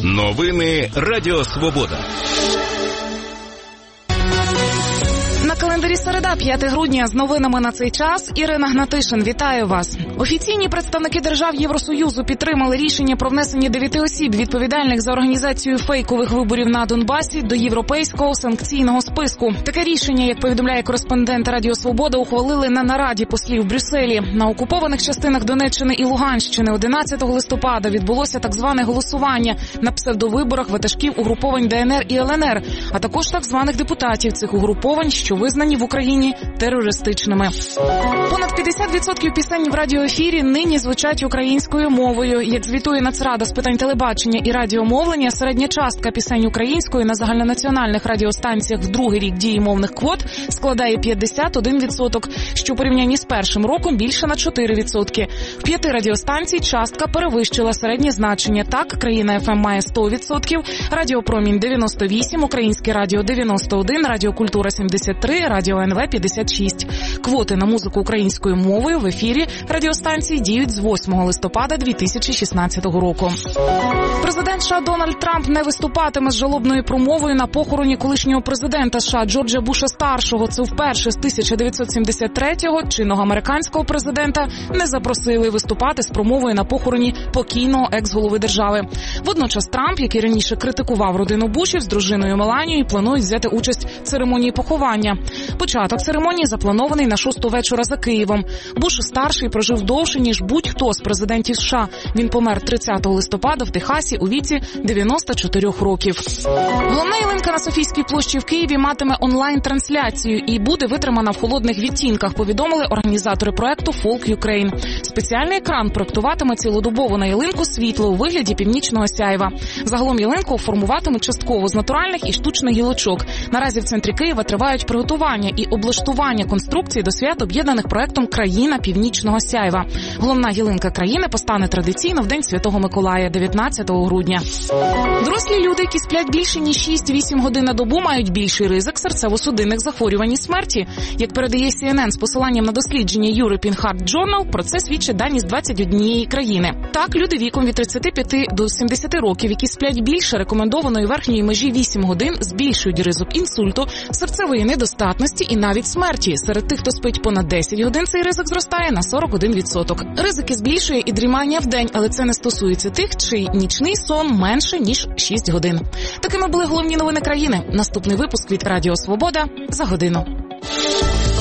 Новини Радіо Свобода. На календарі середа, 5 грудня. З новинами на цей час Ірина Гнатишин. Вітаю вас. Офіційні представники держав Євросоюзу підтримали рішення про внесення 9 осіб, відповідальних за організацію фейкових виборів на Донбасі, до європейського санкційного списку. Таке рішення, як повідомляє кореспондент Радіо Свобода, ухвалили на нараді послів в Брюсселі. На окупованих частинах Донеччини і Луганщини 11 листопада відбулося так зване голосування на псевдовиборах ватажків угруповань ДНР і ЛНР, а також так званих депутатів цих угруповань, що визнані в Україні терористичними. Понад 50% пісень в радіоефірі нині звучать українською мовою. Як звітує Нацрада з питань телебачення і радіомовлення, середня частка пісень українською на загальнонаціональних радіостанціях в другий рік дії мовних квот складає 51%, що у порівнянні з першим роком більше на 4%. В 5 радіостанцій частка перевищила середнє значення. Так, Країна ФМ має 100%, Радіопромінь 98%, Українське радіо 91%, Радіокультура 73%, Радіо НВ 56. Квоти на музику українською мовою в ефірі радіостанції діють з 8 листопада 2016 року. Президент США Дональд Трамп не виступатиме з жалобною промовою на похороні колишнього президента США Джорджа Буша-старшого. Це вперше з 1973-го чинного американського президента не запросили виступати з промовою на похороні покійного екс-голови держави. Водночас Трамп, який раніше критикував родину Бушів, з дружиною Меланією планують взяти участь в церемонії поховання. Початок церемонії запланований на 6 вечора за Києвом. Буш-старший прожив довше, ніж будь-хто з президентів США. Він помер 30 листопада в Техасі у віці 94 років. Головна ялинка на Софійській площі в Києві матиме онлайн-трансляцію і буде витримана в холодних відтінках, повідомили організатори проекту Folk Ukraine. Спеціальний екран проектуватиме цілодобово на ялинку світло у вигляді північного сяйва. Загалом ялинку формуватимуть частково з натуральних і штучних гілочок. Наразі в центрі Києва тривають приготування і облаштування конструкцій до свят, об'єднаних проектом «Країна північного сяйва». Головна ялинка країни постане традиційно в День Святого Миколая, 19 грудня. Дорослі люди, які сплять більше ніж 6-8 годин на добу, мають більший ризик серцево-судинних захворювань і смерті. Як передає CNN з посиланням на дослідження European Heart Journal, про це свідчить дані з 21 країни. Так, люди віком від 35 до 70 років, які сплять більше рекомендованої верхньої межі 8 годин, збільшують ризик інсульту, серцевої недостатності і навіть смерті. Серед тих, хто спить понад 10 годин, цей ризик зростає на 41%. Ризики збільшує і дрімання вдень, але це не стосується тих, чий нічний сон менше, ніж 6 годин. Такими були головні новини країни. Наступний випуск від Радіо Свобода за годину.